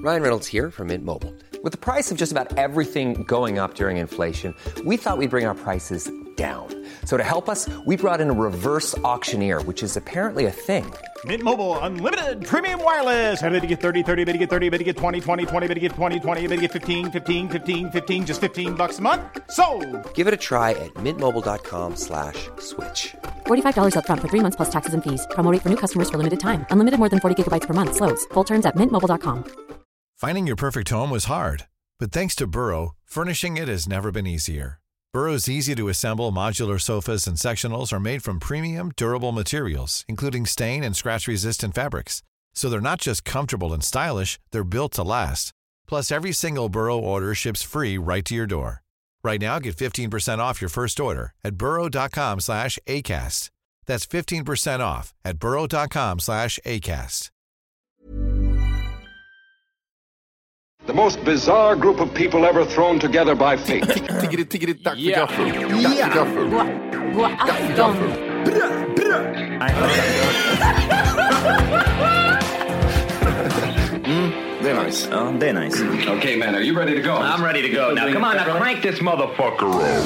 Ryan Reynolds here from Mint Mobile. With the price of just about everything going up during inflation, we thought we'd bring our prices down. So to help us, we brought in a reverse auctioneer, which is apparently a thing. Mint Mobile Unlimited Premium Wireless. How to get 30, 30, bit to get 30, bit to get 20, 20, 20, bit to get 20, 20, bit to get 15, 15, 15, 15, just $15 a month? Sold! Give it a try at mintmobile.com/switch. $45 up front for 3 months plus taxes and fees. Promo rate for new customers for limited time. Unlimited more than 40 gigabytes per month. Slows full terms at mintmobile.com. Finding your perfect home was hard, but thanks to Burrow, furnishing it has never been easier. Burrow's easy-to-assemble modular sofas and sectionals are made from premium, durable materials, including stain and scratch-resistant fabrics. So they're not just comfortable and stylish, they're built to last. Plus, every single Burrow order ships free right to your door. Right now, get 15% off your first order at burrow.com/ACAST. That's 15% off at burrow.com/ACAST. The most bizarre group of people ever thrown together by fate. Tiggeri, tack för gaffel. Tack för gaffel. God afton. Det är nice. Ja, det är nice. Okay, man, are you ready to go? I'm ready to go. Now, come on, now crank this motherfucker up.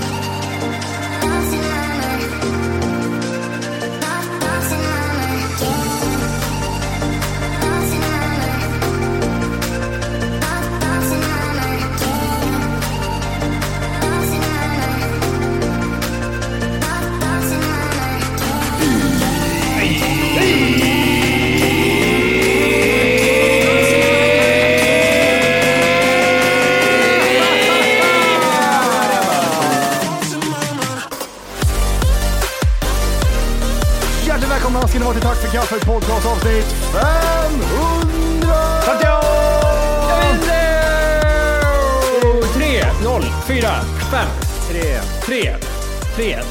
Ska ni vara till Tack för kaffet podcast avsnitt 500! 3, 0, 4, 5, 3.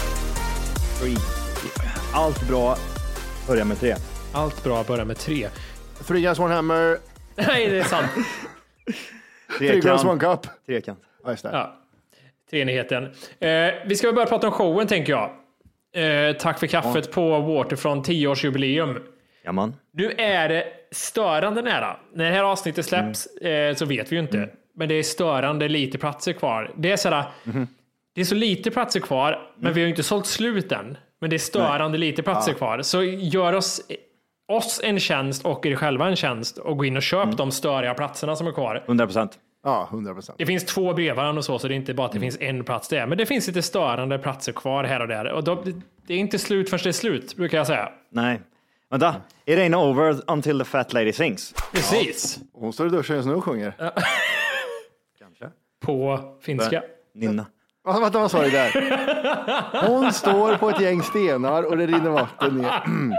Allt bra börjar med 3. Allt bra börjar med 3. 3 guys, 1 hammer. Nej, det är sant. 3 girls, 1 cup. Trekant. Ja, just det. Ja. Treenigheten. Vi ska väl börja prata om showen, tänker jag. Tack för kaffet på Waterfront 10-årsjubileum. Jaman. Nu är det störande nära. När det här avsnittet släpps så vet vi ju inte. Men det är störande lite platser kvar. Det är sådär, det är så lite platser kvar, men vi har ju inte sålt slut än. Men det är störande lite platser kvar. Så gör oss en tjänst och er själva en tjänst och gå in och köp de störiga platserna som är kvar. 100%. Ja, 100%. Det finns 2 brevbärare och så det är inte bara att det finns en plats där. Men det finns lite störande platser kvar här och där. Och det är inte slut förrän det är slut, brukar jag säga. Nej. Vänta. It ain't over until the fat lady sings. Precis. Hon står i duschen just nu och sjunger. Kanske. På finska. Nynna. Vänta, vad sa du där? Hon står på ett gäng stenar och det rinner vatten ner.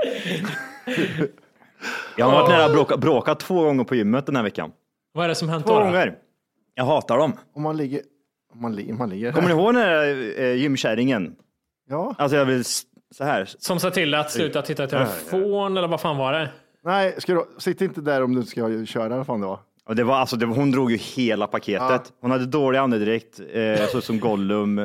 Jag har varit nära att bråka 2 gånger på gymmet den här veckan. Vad är det som hänt 2 då? gånger. Jag hatar dem. Om man ligger här. Kommer ni ihåg den här gymkärringen? Ja. Alltså jag vill så här. Som sa till att sluta titta i telefon eller vad fan var det? Nej, sitt inte där om du ska köra, vad fan det var. Och det var hon drog ju hela paketet. Ja. Hon hade dålig andedräkt, så som Gollum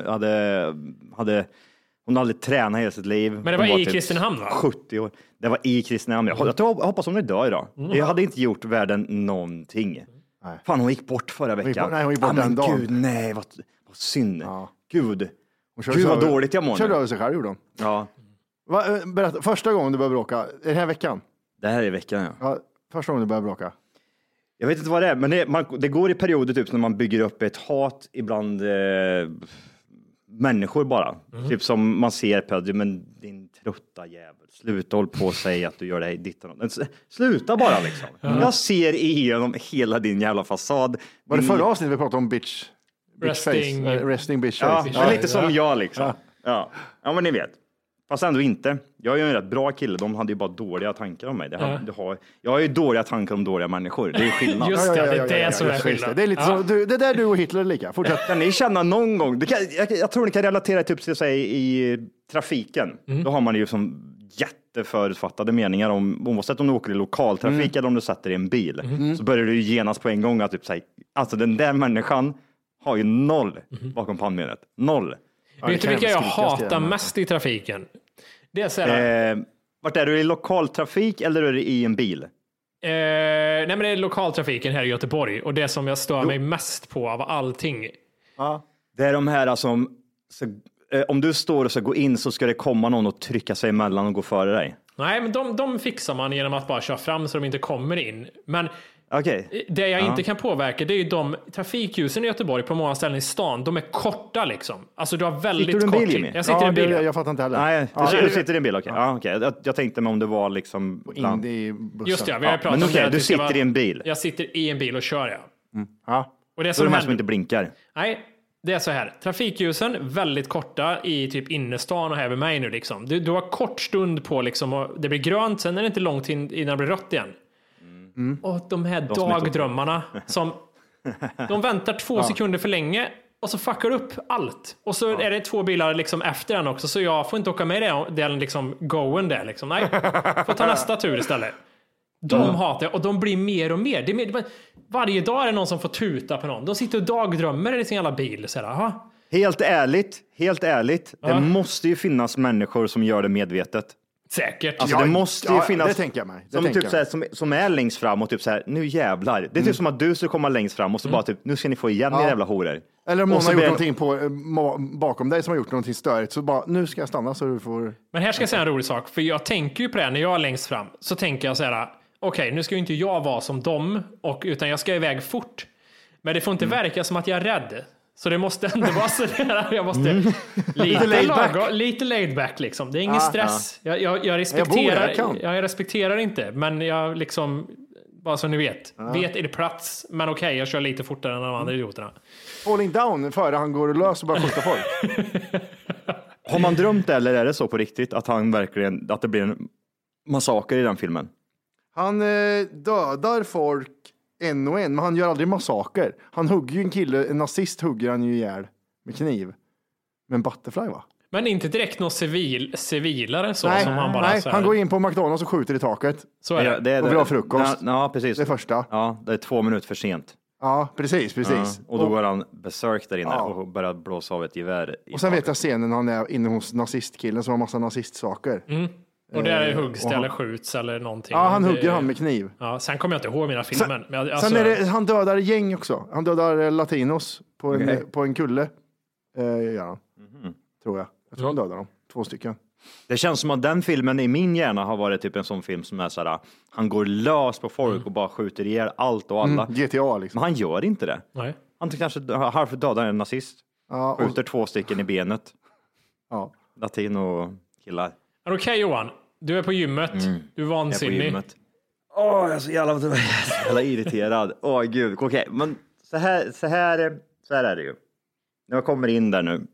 hon hade tränat hela sitt liv. Men det var i Kristinehamn, va? 70 år. Det var i Kristinehamn. Jag hoppas hon är död idag. Jag hade inte gjort världen någonting. Nej. Fan, hon gick bort förra veckan. Hon gick bort den dagen. Gud, nej, vad synd. Ja. Gud vad dåligt jag mår. Körde över sig själv, gjorde hon. Ja. Berätta, första gången du började bråka, är det här veckan? Det här är veckan, ja. Första gången du började bråka. Jag vet inte vad det är, men det går i perioder typ när man bygger upp ett hat ibland människor bara. Typ som man ser på, men din trötta jävel, sluta håll på och säga att du gör det här ditt och något. Sluta bara liksom. Jag ser igenom hela din jävla fasad. Var det förra avsnittet vi pratade om bitch resting bitch face? Ja, lite som jag liksom. Ja, men ni vet. Fast ändå inte. Jag är ju en rätt bra kille. De hade ju bara dåliga tankar om mig. Jag har ju dåliga tankar om dåliga människor. Det är skillnad. Just det, det är det som är skillnad. Det är lite så, det där du och Hitler är lika. Fortsätt. Kan ni känna någon gång? Jag tror ni kan relatera typ till sig i trafiken. Då har man ju som jätteförutfattade meningar oavsett om du åker i lokaltrafik eller om du sätter i en bil. Så börjar du ju genast på en gång att typ säga, alltså den där människan har ju 0 bakom pannbenet. 0. Vet du vilka jag hatar mest i trafiken? Det är så här... Vart är du, i lokaltrafik eller är du i en bil? Nej, men det är lokaltrafiken här i Göteborg och det som jag stör mig mest på av allting. Ja. Det är de här som om du står och ska gå in så ska det komma någon och trycka sig emellan och gå före dig. Nej, men de fixar man genom att bara köra fram så de inte kommer in. Men okay. Det jag inte kan påverka, det är ju de trafikljusen i Göteborg på många ställen i stan. De är korta liksom. Alltså du har väldigt kort tid. Jag sitter i en bil. Jag fattar inte heller. Nej, du sitter i en bil, okej. Ja, okay. Jag tänkte mig om det var liksom... In i bussen. Just det, vi har pratat men om det. Du sitter i en bil. Jag sitter i en bil och kör, Ja. Och det är så är det som inte blinkar. Nej, det är så här. Trafikljusen, väldigt korta i typ innerstan och här vid mig nu liksom. Du har kort stund på liksom, och det blir grönt, sen är det inte långt innan det blir rött igen. Och de här dagdrömmarna som de väntar 2 sekunder för länge och så fuckar upp allt. Och så är det 2 bilar liksom efter den också, så jag får inte åka med den liksom goen där liksom. Nej, får ta nästa tur istället. De hatar det och de blir mer och mer. Varje dag är det någon som får tuta på någon. De sitter och dagdrömmer i sin jävla bil. Helt ärligt. Det måste ju finnas människor som gör det medvetet. Säkert. Alltså, det måste ju finnas. Det tänker jag mig. Som är längst fram och typ så här, nu jävlar. Det är typ som att du skulle komma längst fram och så bara typ, nu ska ni få igen era jävla horor. Eller om någon har gjort någonting bakom dig som har gjort någonting störigt, så bara, nu ska jag stanna så du får... Men här ska jag säga en rolig sak, för jag tänker ju på det när jag är längst fram, så tänker jag så här, okej, nu ska ju inte jag vara som dem, utan jag ska iväg fort. Men det får inte verka som att jag är rädd. Så det måste ändå vara så där. Jag måste lite laid back liksom. Det är ingen stress. Jag respekterar. Jag respekterar inte, men jag liksom, bara så ni vet är det plats. Men okej, jag kör lite fortare än de andra idioterna. Falling down före han går och löser och bara skjuter folk. Har man drömt eller är det så på riktigt att att det blir en massaker i den filmen? Han dödar folk en och en, men han gör aldrig massaker. Han hugger ju en kille, en nazist hugger han ju ihjäl med kniv. Med en butterfly, va? Men inte direkt någon civilare så nej, som han bara... Nej, han går in på McDonalds och skjuter i taket. Så är det. Och vill ha frukost. Ja, precis. Det första. Ja, det är 2 minuter för sent. Ja, precis. Ja, och då går han besök där inne och börjar blåsa av ett gevär. Och sen vet jag scenen han är inne hos nazistkillen som har massa nazistsaker. Och det är huggs eller skjuts eller någonting. Ja, han hugger han med kniv. Ja, sen kommer jag inte ihåg mina filmer. Sen är det, han dödar gäng också. Han dödar latinos på en kulle. Tror jag. Jag tror han dödar dem. 2 stycken. Det känns som att den filmen i min hjärna har varit typ en sån film som är såhär, han går lös på folk och bara skjuter ihjäl allt och alla. GTA liksom. Men han gör inte det. Nej. Han kanske halvt dödar en nazist. Skjuter 2 stycken i benet. Ja. Latino killar. Okej, Johan, du är på gymmet. Du är vansinnig. Jag är så jävla irriterad. Gud. Okej, men så här är det ju. När jag kommer in där nu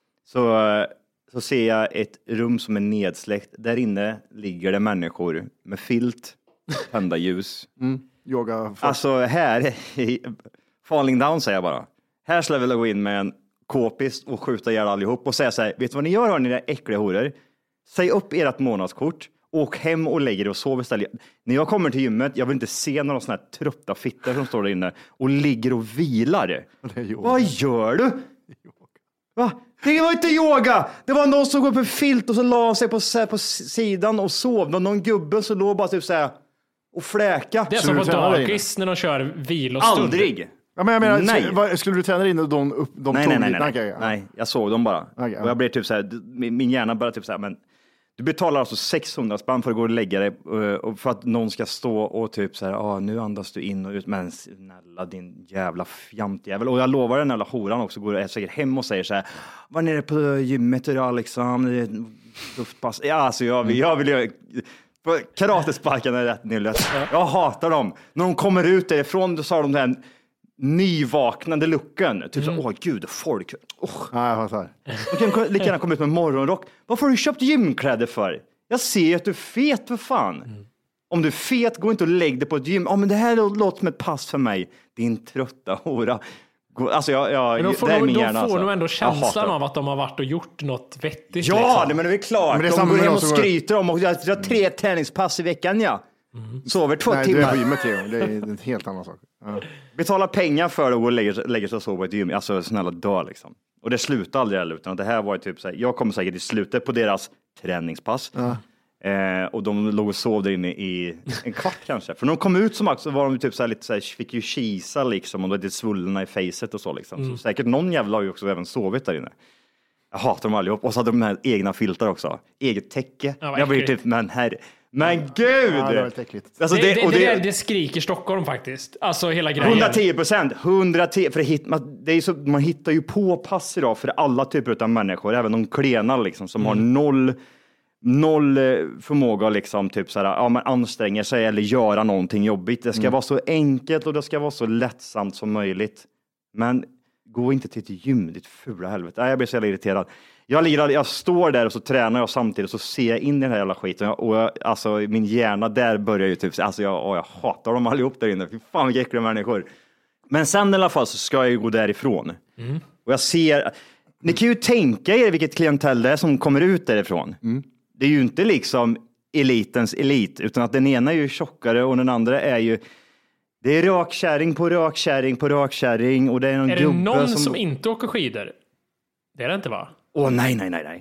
så ser jag ett rum som är nedsläckt. Där inne ligger det människor med filt, tända ljus. Yoga. Alltså här falling down säger jag bara. Här skulle jag vilja gå in med en k-pist och skjuta ihjäl allihop och säga så här, vet du vad ni gör, hörni, era äckliga horor? Säg upp ert månadskort, åk hem och lägg er och sov istället. När jag kommer till gymmet, jag vill inte se några sådana här trötta fitter som står där inne och ligger och vilar. Vad gör du? Va? Det var inte yoga. Det var någon som går på filt och så la sig på sidan och sov. Någon gubbe så låg bara typ så här och fläka. Det är som på dagis när de kör vilostund. Aldrig. Ja, men jag menar, skulle du träna in och de nej, jag såg dem bara. Okay, och jag blev typ så här, min hjärna bara typ så här, men du betalar alltså 600 spänn för att gå och lägga dig och för att någon ska stå och typ så här, nu andas du in och ut, men snälla din jävla fjantjävel. Och jag lovar den jävla horan också, går säkert hem och säger så här, var nere på gymmet idag liksom, det är luftpass. Ja, alltså jag vill karatesparken är rätt nyllet. Jag hatar dem. När de kommer ut därifrån, då sa de den nyvaknande looken. Typ så, gud, folk. Ja, jag fattar. De kan lika gärna komma ut med morgonrock. Varför har du köpt gymkläder för? Jag ser att du är fet, för fan. Om du är fet, gå inte och lägg dig på ett gym. Men det här låter som ett pass för mig. Din trötta hora. Alltså men de får nog ändå känslan av att de har varit och gjort något vettigt. Ja, liksom. men det är klart. Men de går hem och skryter om och jag har 3 träningspass i veckan, ja. Sover 2 timmar. Nej, du är på gymmet, det är en helt annan sak. Ja. Betala pengar för att gå och lägga sig och sova på ett gym. Alltså snälla dö liksom. Och det slutar aldrig heller, utan det här var typ så här, jag kommer säkert i slutet på deras träningspass. Och de låg och sov där inne i en kvart kanske. För när de kom ut som så var de typ så här lite så här, fick ju kisa liksom, och då lite svullna i facet och så liksom. Så säkert någon jävla har ju också även sovit där inne. Jag hatar dem allihop. Och så hade de här egna filtar också. Eget täcke. Jag blir typ, men gud! Ja, det var lite äckligt. Alltså det skriker Stockholm faktiskt. Alltså hela grejen. 110%. 110%. För det är så, man hittar ju på pass idag för alla typer av människor. Även de klena liksom, som har noll förmåga liksom, typ så här, ja, man anstränger sig eller göra någonting jobbigt. Det ska vara så enkelt och det ska vara så lättsamt som möjligt. Men gå inte till ett gym, ditt fula helvete. Jag blir så jävla irriterad. Jag står där och så tränar jag samtidigt och så ser jag in i den här jävla skiten. Alltså min hjärna där börjar ju typ, alltså jag hatar dem allihop där inne. Fy fan vilka äckliga människor. Men sen i alla fall så ska jag ju gå därifrån. Och jag ser, ni kan ju tänka er vilket klientell det är som kommer ut därifrån. Det är ju inte liksom elitens elit, utan att den ena är ju tjockare och den andra är ju, det är rakkärring på rakkärring på rakkärring och det är någon är gubbe det någon som inte åker skidor? Det är det inte, va? Nej.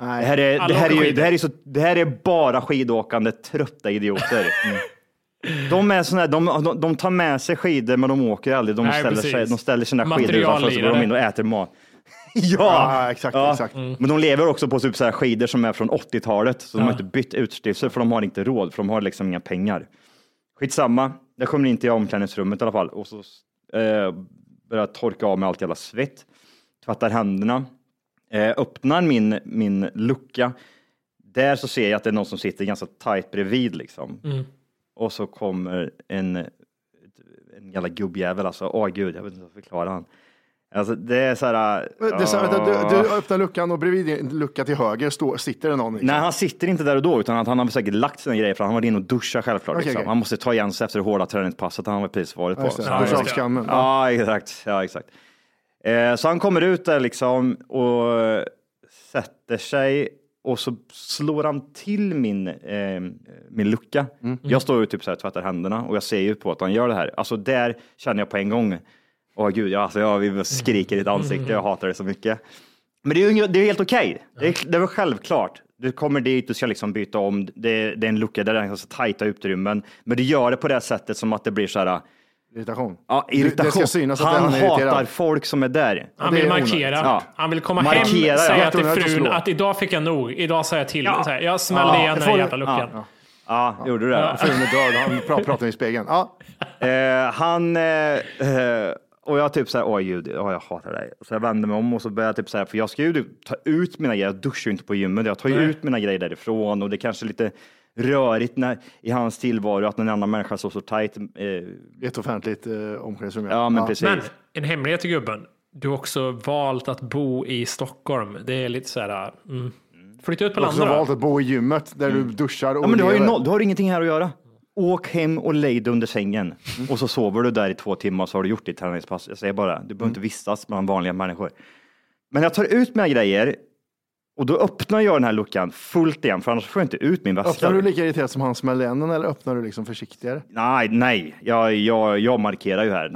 Det här är bara skidåkande trötta idioter. De är såna här, de tar med sig skidor men de åker aldrig. De ställer sina skidor utanför så går de in och äter mat. Exakt. Men de lever också på typ så här skidor som är från 80-talet. Så de har inte bytt utstyrsel för de har inte råd. För de har liksom inga pengar. Skitsamma. Det kommer inte i omklädningsrummet i alla fall. Och så börjar torka av med allt jävla svett. Tvättar händerna. Öppnar min lucka. Där så ser jag att det är någon som sitter ganska tajt bredvid liksom. Och så kommer en jävla gubbjävel alltså. Gud, jag vet inte vad jag förklarar han. Alltså det är så här. Du öppnar luckan och bredvid lucka till höger sitter det någon. Liksom. Nej, han sitter inte där och då utan att han har säkert lagt sina grejer för han var inne och duscha självklart. Okay, liksom. Han måste ta igen sig efter det hårda träningspasset han var precis varit på. Ja, exakt. Så han kommer ut där liksom och sätter sig och så slår han till min lucka. Jag står ju typ så här tvättar händerna och jag ser ju på att han gör det här. Alltså där känner jag på en gång. Gud, jag skriker i ditt ansikte. Jag hatar det så mycket. Men det är helt okej. Det var självklart. Du kommer dit, du ska liksom byta om. Det är en lucka där det är så tajta utrymmen. Men du gör det på det sättet som att det blir så här. Irritation. Ja, irritation. Det ska synas att han hatar folk som är där. Han vill markera. Ja. Han vill komma hem och säga till frun att idag fick jag nog. Idag sa jag till. Ja. Jag smällde igen den här jävla luckan. Ja, gjorde du det? Frun är död. Han pratar i spegeln. Och jag typ såhär, jag hatar dig. Så jag vänder mig om och så börjar jag typ såhär, för jag ska ju ta ut mina grejer. Jag duschar ju inte på gymmet. Jag tar ju ut mina grejer därifrån. Och det är kanske lite rörigt i hans tillvaro att en annan människa så tajt. Ett offentligt omklädningsrum. Ja, men precis. Men en hemlighet till gubben. Du har också valt att bo i Stockholm. Det är lite såhär, flytta ut på landet. Du har valt att bo i gymmet där du duschar. Och men du har ingenting här att göra. Åk hem och lägg dig under sängen. Och så sover du där i 2 timmar så har du gjort ditt träningspass. Jag säger bara, du behöver inte vistas bland vanliga människor. Men jag tar ut mina grejer och då öppnar jag den här luckan fullt igen för annars får jag inte ut min väska. Öppnar du lika irriterat som han smällde igen eller öppnar du liksom försiktigare? Nej. Jag markerar ju här.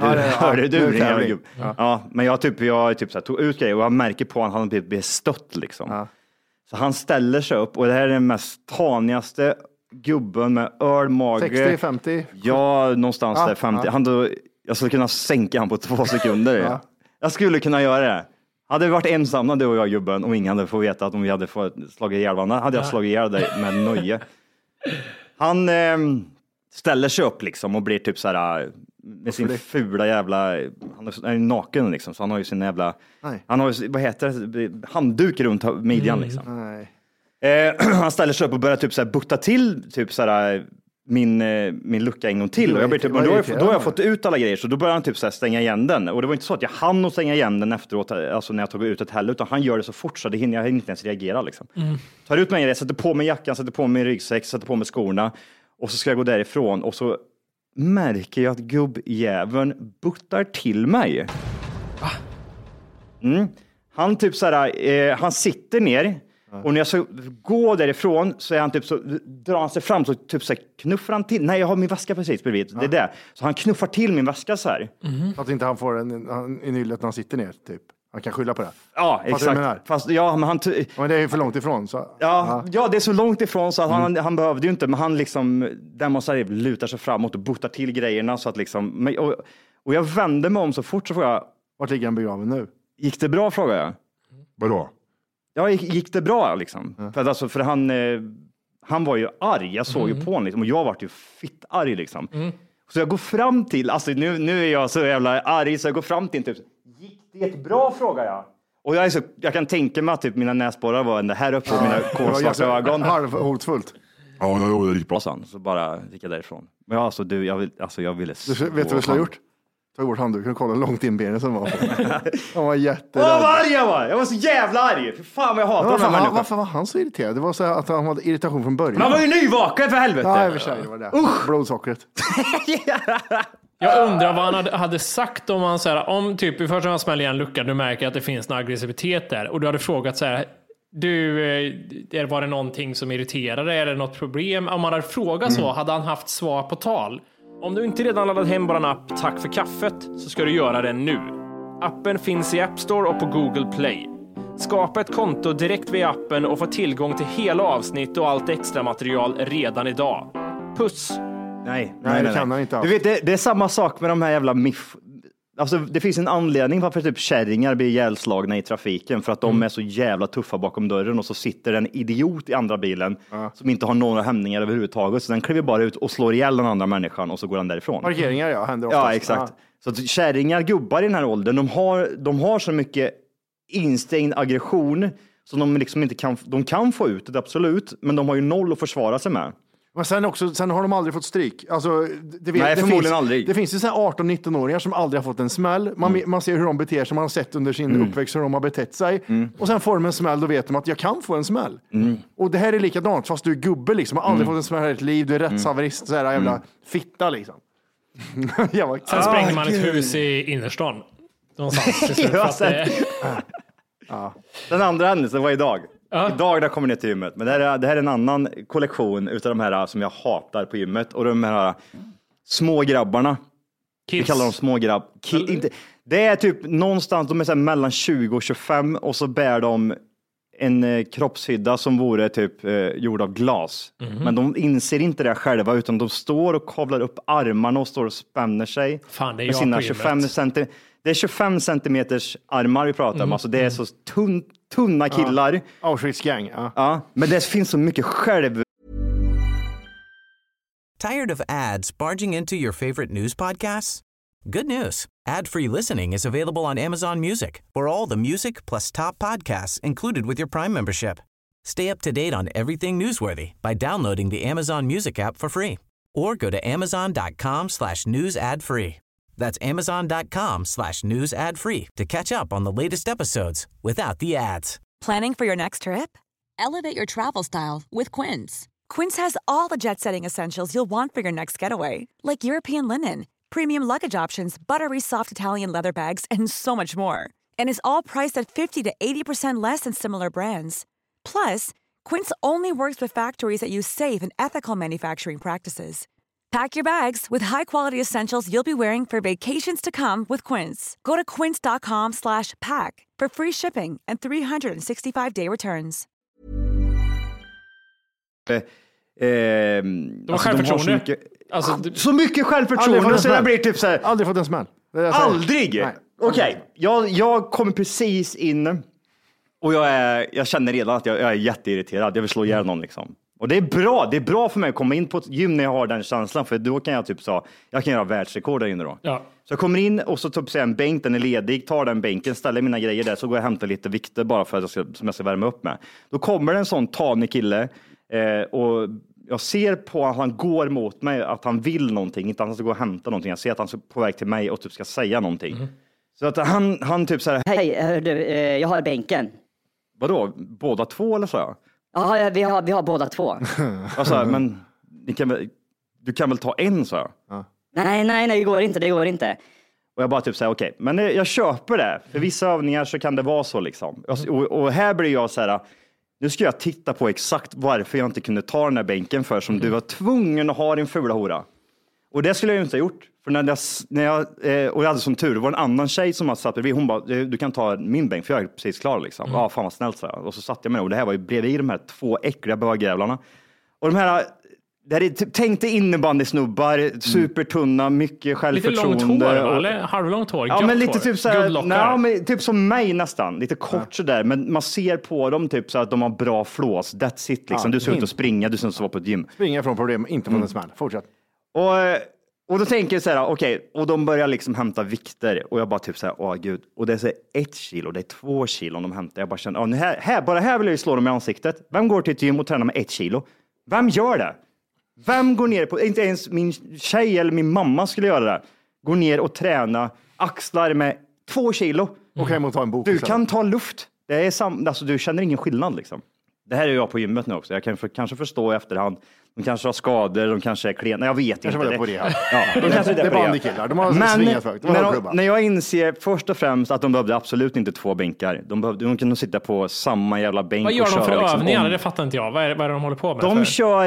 Men jag typ så här, tog ut grejer och jag märker på att han blir stött liksom. Ja. Så han ställer sig upp och det här är den mest tanigaste gubben med ölmage. 60-50? Ja, någonstans där 50. Jag skulle kunna sänka han på 2 sekunder. Jag skulle kunna göra det. Hade vi varit ensamma, du och jag gubben, och ingen hade fått veta att om vi hade fått slagit ihjäl varandra, hade jag slagit ihjäl dig med nöje. Han ställer sig upp liksom och blir typ så här med sin fula jävla, han är naken liksom, så han har ju sin jävla, han har ju, vad heter det, handduk runt midjan liksom. Han ställer sig upp och börjar typ så här butta till typ så här min lucka en gång till och jag blir typ, då har jag fått ut alla grejer så då börjar han typ så här stänga igen den och det var inte så att jag hann att stänga igen den efteråt, alltså när jag tog ut ett heller, utan han gör det så fort så jag hinner inte ens reagera liksom. Tar ut mig, sätter på mig jackan, sätter på mig ryggsäck, sätter på mig skorna och så ska jag gå därifrån och så märker jag att gubbjäveln buttar till mig. Han typ så här, han sitter ner. Och när jag så går därifrån så är han typ så, drar han sig fram så typ så här, knuffar han till. Nej, jag har min väska precis bredvid. Det är det. Så han knuffar till min väska så här. Så att inte han får en i nyllet när han sitter ner typ. Han kan skylla på det. Ja, exakt. Fast, ja, men men det är ju för långt ifrån. Så. Ja, det är så långt ifrån så att han behövde ju inte, men han liksom demonstrativt lutar sig framåt och buttar till grejerna så att liksom, och jag vände mig om så fort så får jag. Vart ligger han begraven nu? Gick det bra, frågar jag. Vadå? Ja, gick det bra liksom? För han var ju arg, jag såg ju på honom liksom, och jag var ju fitt arg liksom. Så jag går fram till, alltså nu är jag så jävla arg så jag går fram till typ, gick det bra, frågar jag. Och jag kan tänka mig att typ mina näsborrar var ända här uppe och mina kolsvarta ögon. Halvhotfullt. Ja, det var riktigt bra, så bara gick jag därifrån. Men ja, alltså jag ville. Vet du vad jag skulle ha gjort? Tog bort handduken och kollade långt in benet som var. Han var jätterädd. Vad arg jag var! Jag var så jävla arg! För fan vad jag hatar den här människan. Varför var han så irriterad? Det var så att han hade irritation från början. Man var ju nyvaken för helvete! Ja, i och för sig, det var det. Blodsockret. Jag undrar vad han hade sagt om han så här, om typ i första han smäller igen luckan, du märker att det finns en aggressivitet där och du hade frågat så här, var det någonting som irriterade, är det något problem? Om man hade frågat så, hade han haft svar på tal. Om du inte redan laddat hem vår app Tack för kaffet så ska du göra det nu. Appen finns i App Store och på Google Play. Skapa ett konto direkt via appen och få tillgång till hela avsnitt och allt extra material redan idag. Puss! Nej, det kan han inte. Du vet, det är samma sak med de här jävla Alltså det finns en anledning varför typ kärringar blir ihjälslagna i trafiken, för att de är så jävla tuffa bakom dörren och så sitter en idiot i andra bilen som inte har några hämningar överhuvudtaget, så den kliver bara ut och slår ihjäl den andra människan och så går den därifrån. Parkeringar händer oftast. Ja, exakt. Så att kärringar, gubbar i den här åldern, de har så mycket instängd aggression så de liksom inte kan få ut det, absolut, men de har ju noll att försvara sig med. Men sen har de aldrig fått stryk. Alltså, förmodligen aldrig. Det finns ju så här 18-19-åringar som aldrig har fått en smäll. Man ser hur de beter sig, man har sett under sin uppväxt hur de har betett sig. Och sen får de en smäll, då vet de att jag kan få en smäll. Och det här är likadant, fast du är gubbe liksom, har aldrig fått en smäll i ditt liv, du är rättshaverist, så här jävla fitta liksom. Sen sprängde man ett hus i innerstan. Den andra händelsen var idag. Idag där kommer ner till gymmet. Men det här är en annan kollektion utav de här som jag hatar på gymmet. Och de här små grabbarna. Kids. Vi kallar dem små grabb. Det är typ någonstans, de är så här mellan 20 och 25. Och så bär de en kroppshydda som vore typ gjord av glas. Men de inser inte det själva, utan de står och kavlar upp armarna och står och spänner sig. Fan, det är med sina 25 cm. Det är 25 centimeters armar vi pratar om. Alltså det är så tunna killar. Auschwitz gang. Ja, men det finns så mycket själv. Tired of ads barging into your favorite news podcasts? Good news. Ad-free listening is available on Amazon Music for all the music plus top podcasts included with your Prime membership. Stay up to date on everything newsworthy by downloading the Amazon Music app for free or go to amazon.com/news ad free. That's amazon.com/news ad free to catch up on the latest episodes without the ads. Planning for your next trip? Elevate your travel style with Quince. Quince has all the jet-setting essentials you'll want for your next getaway, like European linen, premium luggage options, buttery soft Italian leather bags, and so much more. And is all priced at 50 to 80% less than similar brands. Plus, Quince only works with factories that use safe and ethical manufacturing practices. Pack your bags with high-quality essentials you'll be wearing for vacations to come with Quince. Go to quince.com/pack for free shipping and 365-day returns. De har självförtroende. Så mycket självförtroende så det blir typ så här. Aldrig fått en smäll. Aldrig? Okej, jag kommer precis in och jag känner redan att jag är jätteirriterad. Jag vill slå ihjäl någon liksom. Och det är bra för mig att komma in på ett gym när jag har den känslan, för då kan jag typ jag kan göra världsrekord där inne då. Ja. Så jag kommer in och så typ en bänk, den är ledig, tar den bänken, ställer mina grejer där, så går jag och hämtar lite vikter bara för att som jag ska värma upp med. Då kommer det en sån tanig kille och jag ser på att han går mot mig att han vill någonting, inte att han ska gå och hämta någonting. Jag ser att han är på väg till mig och typ ska säga någonting. Så att han typ så här: hej, jag har bänken. Vadå? Båda två eller så? Ja, vi har båda två. Alltså, men du kan väl ta en, så här? Ja. Nej, det går inte. Och jag bara typ säger okej, men jag köper det. För vissa övningar så kan det vara så liksom. Och här blir jag så här: nu ska jag titta på exakt varför jag inte kunde ta den här bänken för, som du var tvungen att ha din fula hora. Och det skulle jag ju inte ha gjort. För när jag och jag hade som tur, det var en annan tjej som satt bredvid. Hon bara, du kan ta min bänk för jag är precis klar liksom. Ja, fan vad snällt så här. Och så satt jag med och det här var ju bredvid de här 2 äckliga bögjävlarna. Och de här, tänkte innebandysnubbar, supertunna, mycket självförtroende. Lite långt hår eller? Halvlångt hår? Ja, men lite typ såhär, nej, men typ som mig nästan. Lite kort sådär, men man ser på dem typ så att de har bra flås. That's it liksom. Du ser ut att springa, du ser ut att vara på ett gym. Springa från problem, inte från en smäll. Fortsätt. Och då tänker jag så här, okej, och de börjar liksom hämta vikter och jag bara typ så här, åh gud, och det är så 1 kilo, det är 2 kilo de hämtar. Jag bara känner, bara här vill jag ju slå dem i ansiktet. Vem går till ett gym och tränar med 1 kilo? Vem gör det? Vem går ner på, inte ens min tjej eller min mamma skulle göra det. Går ner och träna axlar med 2 kilo. Och hem och ta en bok. Du kan ta luft. Det är alltså du känner ingen skillnad liksom. Det här är jag på gymmet nu också. Jag kan kanske förstå i efterhand. De kanske har skador, de kanske är klena. Jag vet inte. Det. På det. Ja, de kanske det är bandykillar. De har svingat högt. När jag inser först och främst att de behövde absolut inte 2 bänkar. De kunde sitta på samma jävla bänk. Vad gör och de för liksom övningar? Det fattar inte jag. Vad är det de håller på med? De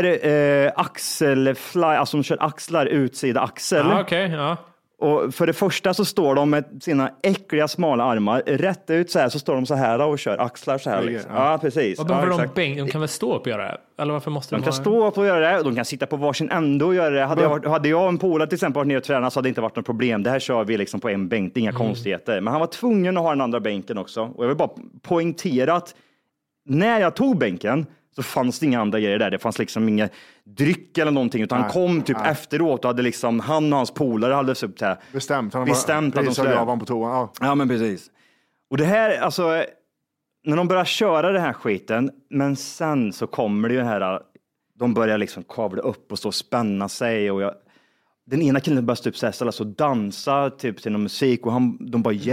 kör axelfly, alltså de kör axlar, utsida axel. Ja. Och för det första så står de med sina äckliga smala armar rätt ut så här, så står de så här och kör axlar så här liksom. Ja, precis. Vad behöver de bänk? De kan väl stå upp och göra det? Eller varför måste de kan stå upp och göra det, och de kan sitta på varsin ände och göra det. Hade jag en polare till exempel varit ner och tränat så hade det inte varit något problem. Det här kör vi liksom på en bänk, det är inga konstigheter. Men han var tvungen att ha den andra bänken också. Och jag vill bara poängtera att när jag tog bänken så fanns det inga andra grejer där. Det fanns liksom inga dryck eller någonting, utan han kom typ efteråt och hade liksom, han och hans polare hade typ det här bestämt att de skulle av på toan. Ja, men precis. Och det här, alltså, när de börjar köra den här skiten, men sen så kommer det ju här, de börjar liksom kavla upp och stå och spänna sig, och den ena killen börjar typ ställa sig och dansa typ till någon musik, och de bara,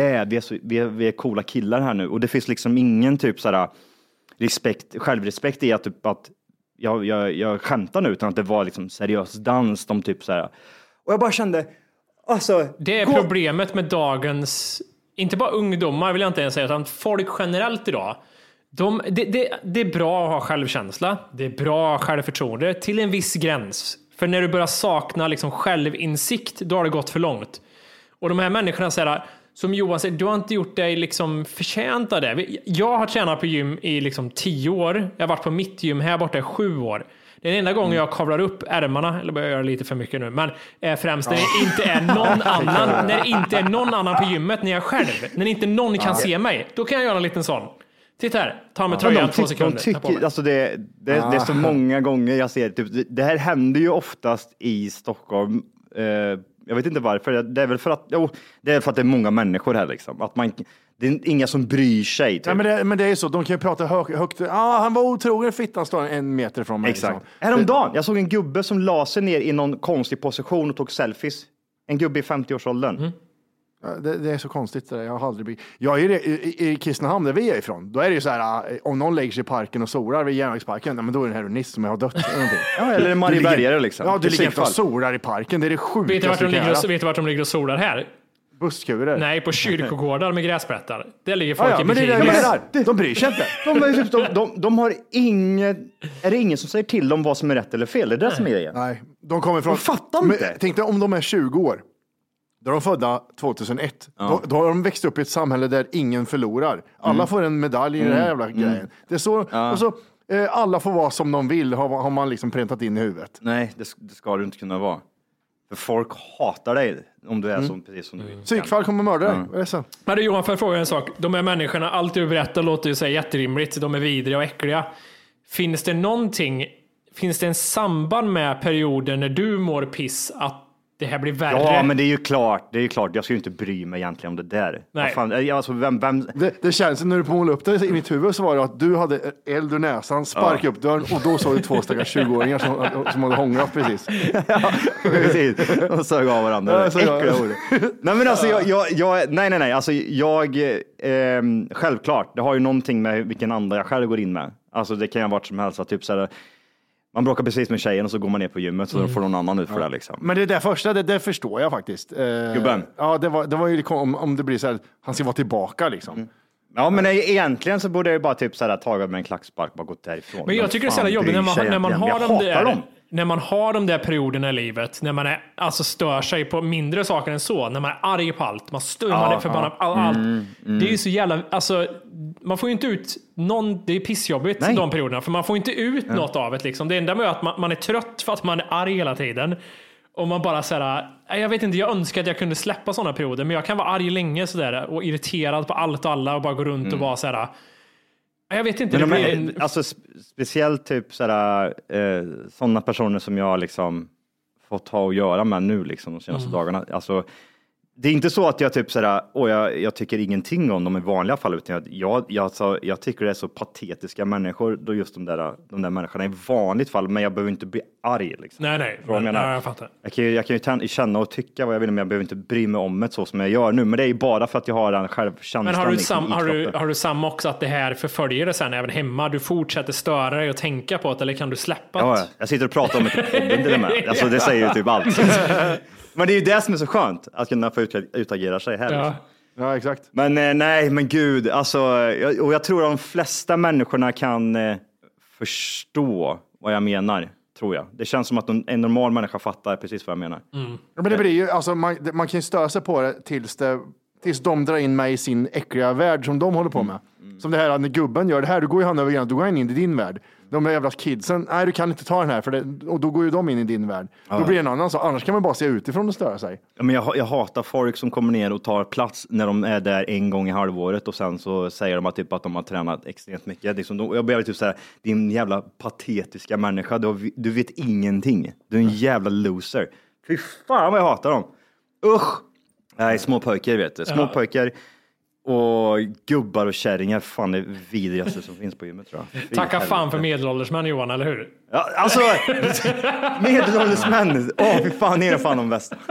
vi är coola killar här nu, och det finns liksom ingen typ sådär självrespekt i att typ att jag skämtar nu, utan att det var liksom seriös dans, de typ så här. Och jag bara kände, alltså, det är problemet med dagens, inte bara ungdomar vill jag inte ens säga, utan folk generellt idag. Det är bra att ha självkänsla, det är bra att ha självförtroende till en viss gräns. För när du börjar sakna liksom självinsikt, då har det gått för långt. Och de här människorna säger, som Johan säger, du har inte gjort dig liksom förtjänt av det. Jag har tränat på gym i liksom 10 år. Jag har varit på mitt gym här borta i 7 år. Den enda gången jag kavlar upp ärmarna, eller börjar jag göra lite för mycket nu, men främst när det inte är någon annan, när det inte är någon annan på gymmet, när jag själv, när inte någon kan se mig, då kan jag göra en liten sån. Titta här, ta med tröjan 2 sekunder. Alltså det är så många gånger jag ser, typ, det här händer ju oftast i Stockholm. Jag vet inte varför. Det är väl för att det är många människor här liksom. Att det är inga som bryr sig. Typ. Ja, men det är så. De kan ju prata högt. Han var otrogen, fittan står 1 meter från mig. Exakt. Häromdagen, jag såg en gubbe som la sig ner i någon konstig position och tog selfies. En gubbe i 50-årsåldern. Det är så konstigt. Jag har aldrig blivit. Jag är i Kristinehamn där vi är ifrån. Då är det ju så här, om någon lägger sig i parken och solar vid järnvägsparken, men då är det en heroinist som har dött. Ja, eller en Mariebergare liksom. Ja, du ligger inte och solar i parken. Det är det sjukaste. Vet du vart de ligger och solar här? Busskurer. Nej, på kyrkogårdar med gräsplättar. Där ligger folk i men de bryr sig inte. De har inget. Är det ingen som säger till dem vad som är rätt eller fel? Det är det som är grejen. Nej, de kommer från. De fattar inte. Tänk dig om de är 20 år. Då är de födda 2001. Då har de växt upp i ett samhälle där ingen förlorar. Alla får en medalj i den här jävla grejen. Det är så, och så alla får vara som de vill, har man liksom präntat in i huvudet. Nej, det ska du inte kunna vara. För folk hatar dig om du är som, precis som du vill. Psykfall kommer mörda dig. Vad är det så? Men du Johan, för att fråga en sak. De här människorna, allt du berättar låter ju så jätterimligt. De är vidriga och äckliga. Finns det en samband med perioden när du mår piss att det här blir värre? Ja, men det är ju klart. Jag ska ju inte bry mig egentligen om det där. Nej. Fan, alltså, vem... Det känns när du målade upp det i mitt huvud, så var det att du hade eld ur näsan, sparkade upp dörren, och då såg du 2 stackars 20-åringar som hade hånglat precis. Ja, precis. Och sög av varandra. Äckliga ord. Nej, men alltså nej. Alltså självklart. Det har ju någonting med vilken anda jag själv går in med. Alltså det kan ju ha varit som helst. Typ så här, man bråkar precis med tjejen och så går man ner på gymmet, så får någon annan ut för det liksom. Men det där första, det förstår jag faktiskt. Gubben. Ja, det var ju om det blir så här, han ska vara tillbaka liksom. Ja, men egentligen så borde jag ju bara typ så här tagit med en klackspark, bara gått därifrån. Men jag tycker det är så jävla jobbigt när man har dem där. när man har de där perioderna i livet, när man är, alltså stör sig på mindre saker än så, när man är arg på allt, man är förbannad på allt. Det är ju så jävla, alltså man får ju inte ut det är pissjobbigt de perioderna, för man får inte ut något av det liksom. Det enda med att man är trött för att man är arg hela tiden. Och man bara såhär, jag vet inte, jag önskar att jag kunde släppa sådana perioder, men jag kan vara arg länge sådär och irriterad på allt och alla och bara gå runt och bara såhär. Jag vet inte. Men alltså speciellt typ sådana personer som jag liksom fått ha att göra med nu liksom de senaste dagarna. Alltså, det är inte så att jag typ jag tycker ingenting om dem i vanliga fall, utan jag tycker det är så patetiska människor då, just de där människorna i vanligt fall, men jag behöver inte bli arg liksom. Nej, jag fattar. Jag kan ju känna och tycka vad jag vill, men jag behöver inte bry mig om det så som jag gör nu, men det är ju bara för att jag har den självkänslan. Men har du samma också, att det här förföljer dig sen även hemma? Du fortsätter störa dig och tänka på det, eller kan du släppa det? Ja, jag sitter och pratar om det i podden till och med. Alltså det säger ju typ allt. Men det är ju det som är så skönt, att kunna få utagera sig här. Ja, exakt. Men nej, men gud, alltså, och jag tror att de flesta människorna kan förstå vad jag menar, tror jag. Det känns som att en normal människa fattar precis vad jag menar. Ja, men det blir ju, alltså, man kan ju störa sig på det tills de drar in mig i sin äckliga värld som de håller på med. Som det här, när gubben gör det här, då går ju han över gränsen, då går han in i din värld. De där jävla kidsen, nej du kan inte ta den här, och då går ju de in i din värld. Då blir det en annan sak, annars kan man bara se utifrån och störa sig. Ja, men jag hatar folk som kommer ner och tar plats när de är där en gång i halvåret och sen så säger de att de har tränat extremt mycket. Jag börjar typ säga, din jävla patetiska människa, du vet ingenting. Du är en jävla loser. Fy fan vad jag hatar dem. Usch! Nej, små pojkar vet du. Små pojkar och gubbar och kärringar, fan det vidrigaste som finns på gymmet, tror jag. Tacka fan för medelåldersmän, Johan, eller hur? Ja, alltså, medelåldersmän. Fy fan, är det fan de bästa.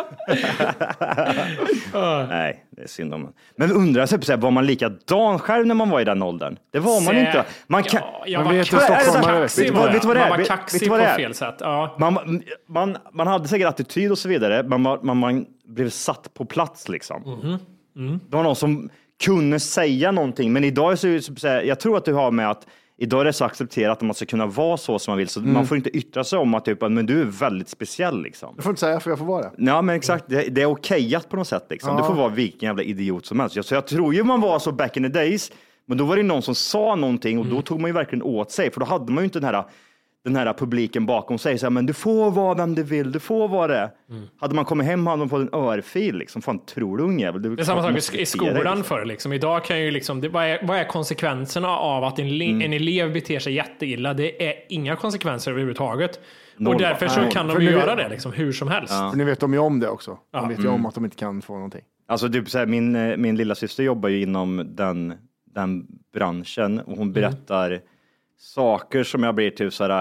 Nej, det är synd om. Men undrar jag så var man likadan själv när man var i den åldern? Det var man inte. Man kan... jag var kaxig. Man var kaxig på fel sätt. Ja. Man hade säkert attityd och så vidare, men man blev satt på plats liksom. Det var någon som kunde säga någonting, men idag är så jag tror att du har med att idag är det så accepterat att man ska kunna vara så som man vill, så man får inte yttra sig om att typ, men du är väldigt speciell liksom. Du får inte säga för jag får vara det. Ja, men exakt, det är okejat på något sätt liksom. Du får vara vilken jävla idiot som helst. Så jag tror ju man var så back in the days, men då var det någon som sa någonting och då tog man ju verkligen åt sig, för då hade man ju inte den här publiken bakom sig, så här, men du får vara vem du vill, du får vara det. Hade man kommit hem hade man fått en örfil liksom, fan tror du unge. Det är samma sak i skolan för liksom. Idag kan ju liksom, vad är konsekvenserna av att en elev beter sig jätteilla? Det är inga konsekvenser överhuvudtaget. Och därför så kan de göra det liksom, hur som helst. För ni vet ju om det också. De vet ju om att de inte kan få någonting. Alltså typ så här, min lilla syster jobbar ju inom den branschen, och hon berättar saker som jag blir typ så här,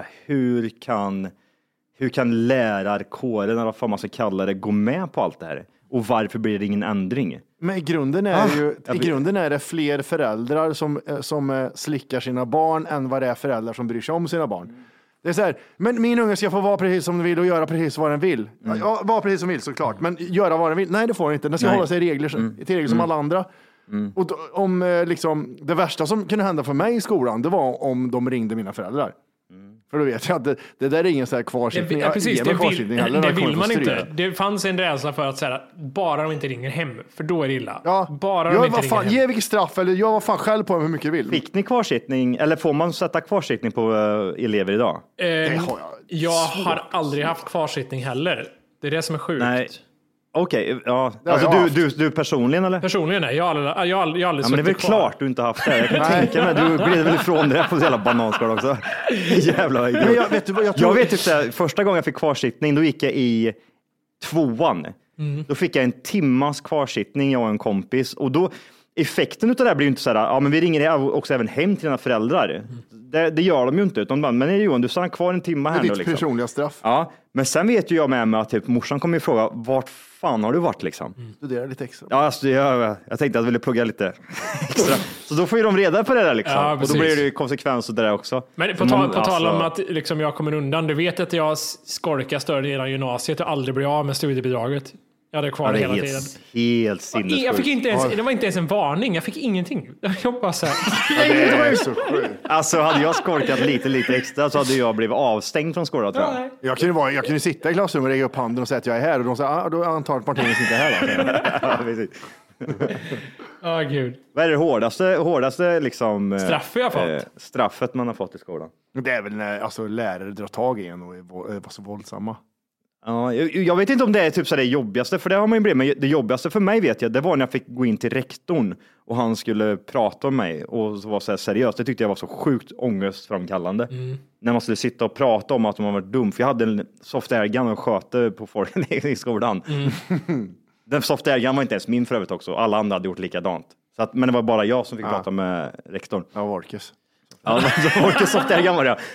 hur kan lärarkåren, eller vad fan man ska kalla det, gå med på allt det här? Och varför blir det ingen ändring? Men i grunden är det fler föräldrar som slickar sina barn än vad det är föräldrar som bryr sig om sina barn. Det är så här, men min unge ska få vara precis som den vill och göra precis vad den vill. Ja, vara precis som vill såklart, men göra vad den vill. Nej, det får den inte. Den ska hålla sig i regler som alla andra. Och om liksom, det värsta som kunde hända för mig i skolan, det var om de ringde mina föräldrar. För då vet jag att det där är ingen så här kvarsittning. Det vill man inte. Det fanns en rädsla för att säga, bara de inte ringer hem, för då är det illa. Ja, bara de inte ringer hem. Ge vilket straff, eller jag var fan själv på hur mycket du vill. Fick ni kvarsittning, eller får man sätta kvarsittning på elever idag? Jag har aldrig haft kvarsittning heller. Det är det som är sjukt. Nej. Okej, ja. Alltså du personligen eller? Personligen nej, jag har aldrig ja, men det är väl klart du inte har haft det. Jag kan tänka mig, du gled väl ifrån det på ett jävla bananskal också. Jävla jag vet inte, första gången jag fick kvarsittning, då gick jag i 2:an. Då fick jag en timmas kvarsittning, jag och en kompis. Och då, effekten utav det här blir ju inte så här, ja men vi ringer också även hem till dina föräldrar. Det gör de ju inte, utan bara, men Johan, du stannar kvar en timme här nu. Det är ditt personliga straff. Ja, men sen vet ju jag med mig att typ, morsan kommer ju fråga, vart fan har du varit liksom? Studera lite extra. Ja, alltså, jag tänkte att jag ville plugga lite extra. Så då får ju de reda på det där liksom. Ja, och då blir det ju konsekvenser där också. Men på tal om att liksom, jag kommer undan, du vet att jag skolkar större delen av gymnasiet och aldrig blir av med studiebidraget. Jag hade kvar det hela är tiden. helt sinnessjukt. Jag fick inte ens, det var inte ens en varning. Jag fick ingenting. Jag bara så här. Det var ju så sjukt. Alltså hade jag skorkat lite extra så hade jag blivit avstängd från skolan, tror jag. Jag kunde sitta i klassrummet och räcka upp handen och säga att jag är här och de sa, då antar jag att Martinus inte är här då. Ja, precis. Gud. Vad är det hårdaste liksom, straffet man har fått i skolan? Det är väl när lärare drar tag i en och är så våldsamma. Ja, jag vet inte om det är typ så det jobbigaste, för det har man ju blivit, men det jobbigaste för mig vet jag, det var när jag fick gå in till rektorn och han skulle prata om mig och så var så här seriöst. Det tyckte jag var så sjukt ångestframkallande. När man skulle sitta och prata om att man var dum, för jag hade en soft-air-gun och sköt på folk i skolan. Den soft-air-gun var inte ens min för övrigt också. Alla andra hade gjort likadant. Så att, men det var bara jag som fick prata med rektorn. Ja, Orkes. Ja, Orkes soft-air-gun var det.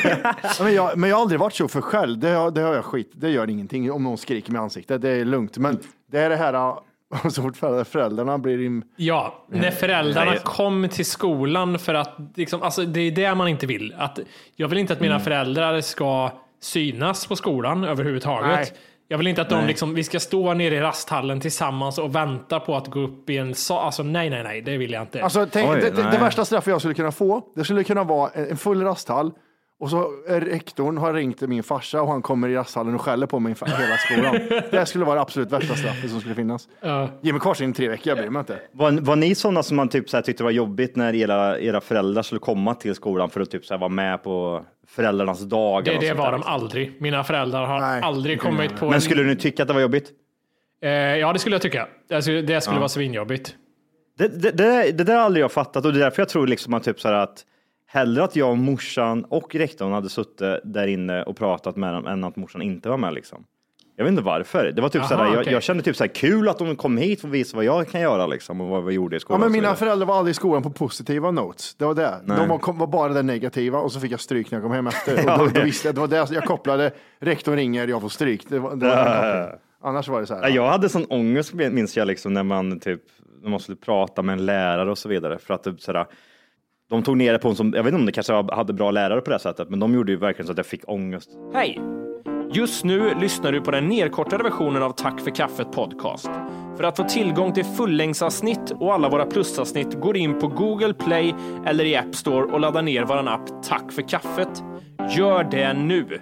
Men jag har aldrig varit så för själv. Det har jag skit. Det gör ingenting om någon skriker med ansiktet. Det är lugnt. Men det är det här så fort föräldrarna blir... Ja, när föräldrarna kom till skolan för att liksom, alltså, det är det man inte vill. Jag vill inte att mina föräldrar ska synas på skolan överhuvudtaget. Nej. Jag vill inte att vi ska stå nere i rasthallen tillsammans och vänta på att gå upp i en alltså nej, det vill jag inte. Alltså, det värsta straffet jag skulle kunna få, det skulle kunna vara en full rasthall och så rektorn har ringt min farsa och han kommer i rasthallen och skäller på mig hela skolan. Det skulle vara det absolut värsta straffet som skulle finnas. Ge mig kvar in 3 veckor, jag bryr mig inte. Var ni sådana som man typ så här tyckte var jobbigt när era föräldrar skulle komma till skolan för att typ så här vara med på föräldrarnas dagar? Det var de aldrig. Mina föräldrar har aldrig kommit på... Men skulle ni tycka att det var jobbigt? Ja, det skulle jag tycka. Det skulle vara svinjobbigt. Det där har aldrig jag fattat och det är därför jag tror liksom att typ så här att hellre att jag och morsan och rektorn hade suttit där inne och pratat med dem än att morsan inte var med liksom. Jag vet inte varför. Det var typ såhär, jag kände typ såhär kul att de kom hit och visade vad jag kan göra liksom och vad vi gjorde i skolan. Ja, men mina föräldrar var aldrig i skolan på positiva notes. Det var det. De var bara det negativa och så fick jag stryk när jag kom hem efter. Och då visste jag, det var det jag kopplade. Rektorn ringer, jag får stryk. Det var annars var det så här. Jag hade sån ångest minns jag liksom när man skulle prata med en lärare och så vidare för att typ sådär. De tog ner det på en som, jag vet inte om det kanske hade bra lärare på det sättet, men de gjorde ju verkligen så att jag fick ångest. Hej! Just nu lyssnar du på den nedkortade versionen av Tack för kaffet podcast. För att få tillgång till fullängdsavsnitt och alla våra plusavsnitt går in på Google Play eller i App Store och laddar ner våran app Tack för kaffet. Gör det nu!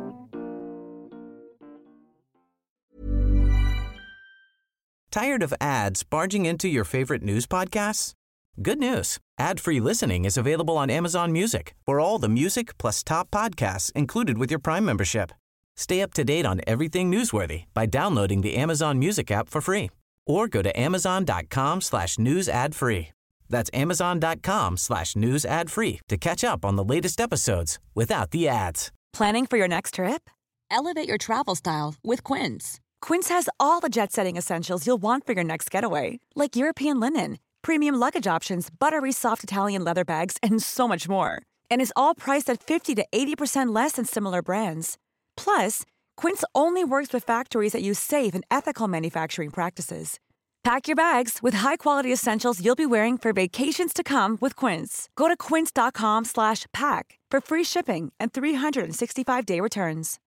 Tired of ads barging into your favorite news podcasts? Good news. Ad-free listening is available on Amazon Music for all the music plus top podcasts included with your Prime membership. Stay up to date on everything newsworthy by downloading the Amazon Music app for free or go to amazon.com/news ad free. That's amazon.com/news ad free to catch up on the latest episodes without the ads. Planning for your next trip? Elevate your travel style with Quince. Quince has all the jet-setting essentials you'll want for your next getaway, like European linen, premium luggage options, buttery soft Italian leather bags, and so much more. And is all priced at 50 to 80% less than similar brands. Plus, Quince only works with factories that use safe and ethical manufacturing practices. Pack your bags with high-quality essentials you'll be wearing for vacations to come with Quince. Go to quince.com/pack for free shipping and 365-day returns.